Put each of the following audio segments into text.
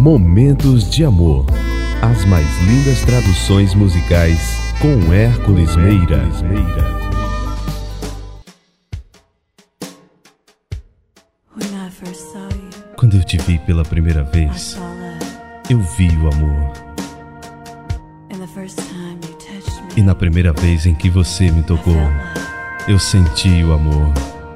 Momentos de Amor. As mais lindas traduções musicais com Hércules Meira. Quando eu te vi pela primeira vez, eu vi o amor. E na primeira vez em que você me tocou, eu senti o amor.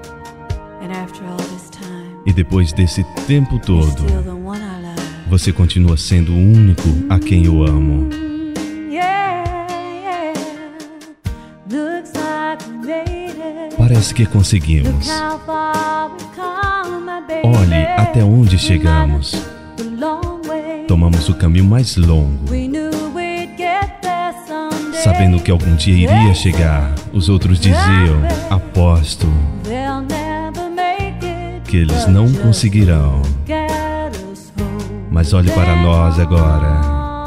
E depois desse tempo todo, você continua sendo o único a quem eu amo. Parece que conseguimos. Olhe até onde chegamos. Tomamos o caminho mais longo, sabendo que algum dia iria chegar. Os outros diziam, aposto, que eles não conseguirão. Mas olhe para nós agora,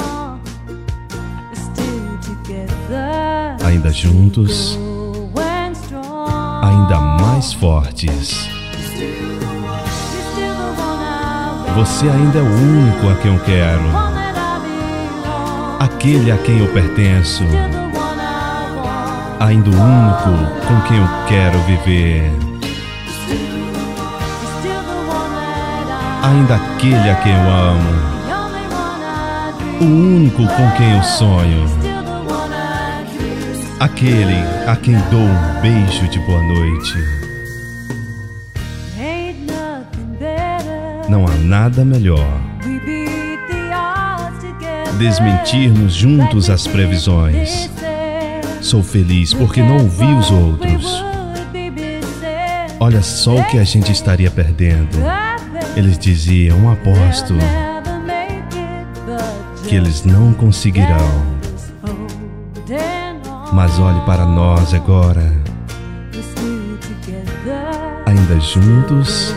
ainda juntos, ainda mais fortes. Você ainda é o único a quem eu quero, aquele a quem eu pertenço, ainda o único com quem eu quero viver, ainda aquele a quem eu amo, o único com quem eu sonho, aquele a quem dou um beijo de boa noite. Não há nada melhor desmentirmos juntos as previsões. Sou feliz porque não ouvi os outros. Olha só o que a gente estaria perdendo. Eles diziam, aposto, que eles não conseguirão. Mas olhe para nós agora, ainda juntos,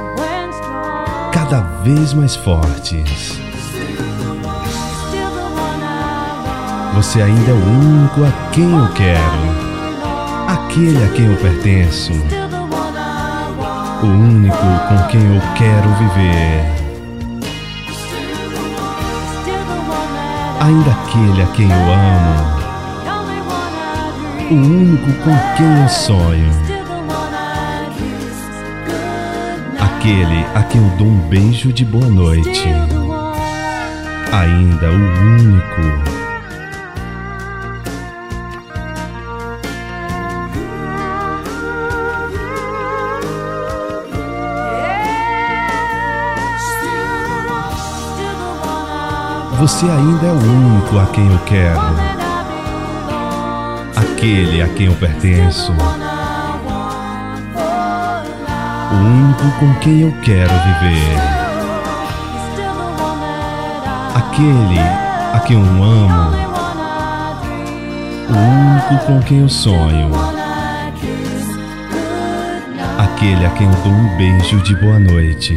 cada vez mais fortes. Você ainda é o único a quem eu quero, aquele a quem eu pertenço, o único com quem eu quero viver, ainda aquele a quem eu amo, o único com quem eu sonho, aquele a quem eu dou um beijo de boa noite, ainda o único. Você ainda é o único a quem eu quero, aquele a quem eu pertenço, o único com quem eu quero viver, aquele a quem eu amo, o único com quem eu sonho, aquele a quem eu dou um beijo de boa noite.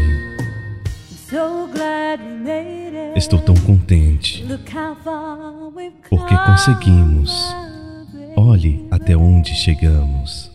Estou tão contente, porque conseguimos. Olhe até onde chegamos.